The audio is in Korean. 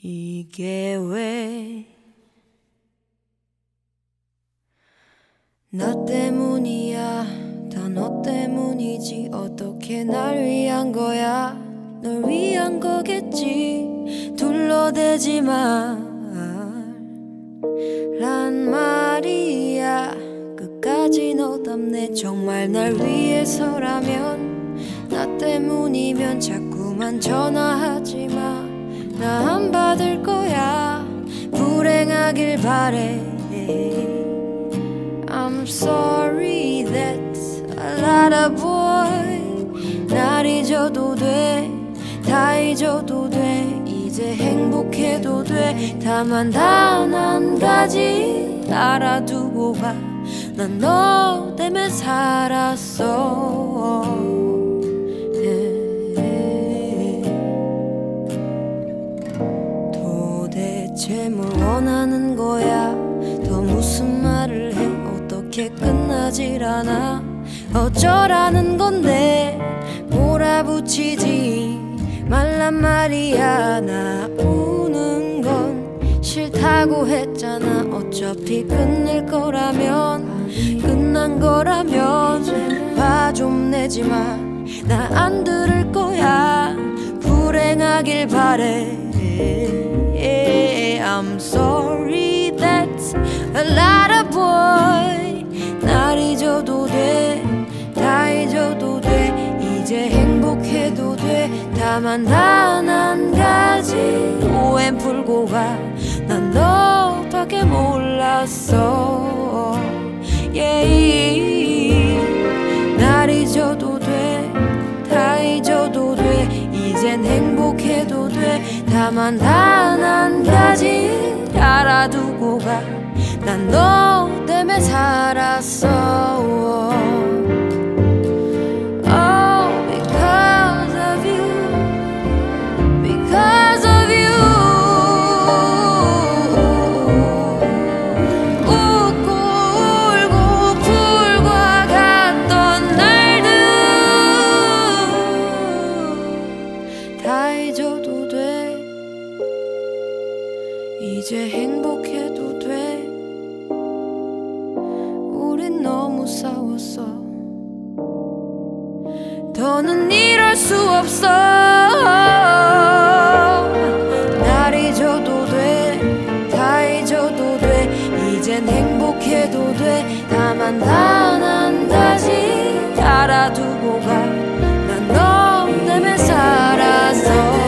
이게 왜 나 때문이야, 다 너 때문이지. 어떻게 날 위한 거야, 널 위한 거겠지. 둘러대지 말란 말이야. 끝까지 너답네. 정말 날 위해서라면, 나 때문이면 자꾸만 전화하지 마. 나 안 받을 거야. 불행하길 바래. I'm sorry, that's a lot of boy. 날 잊어도 돼, 다 잊어도 돼. 이제 행복해도 돼. 다만 단 한 가지 알아두고 가. 난 너 때문에 살았어. 도대체 뭘 원하는 거야? 더 무슨 말을 해? 어떻게 끝나질 않아? 어쩌라는 건데? 몰아붙이지 말란 말이야. 나 우는 건 싫다고 했잖아. 어차피 끝낼 거라면, 끝난 거라면 화 좀 내지 마. 나 안 들을 거야. 불행하길 바래. I'm sorry, that's a lot of boy. 날 잊어도 돼, 다 잊어도 돼. 이제 행복해도 돼. 다만 단 한 가지 오해 풀고 가. 난 너밖에 몰랐어. yeah. 날 잊어도 돼, 다 잊어도 돼. 이젠 행복해도 돼. 다만 단 한 가지 알아두고 가. 난 너 때문에 살았어. Oh, because of you, because of you. 웃고 울고 불과 같던 날들 다 잊어도 돼. 이제 행복해도 돼. 우린 너무 싸웠어. 더는 이럴 수 없어. 날 잊어도 돼, 다 잊어도 돼. 이젠 행복해도 돼. 다만 단 한 가지 알아두고 가. 난 너 때문에 살았어.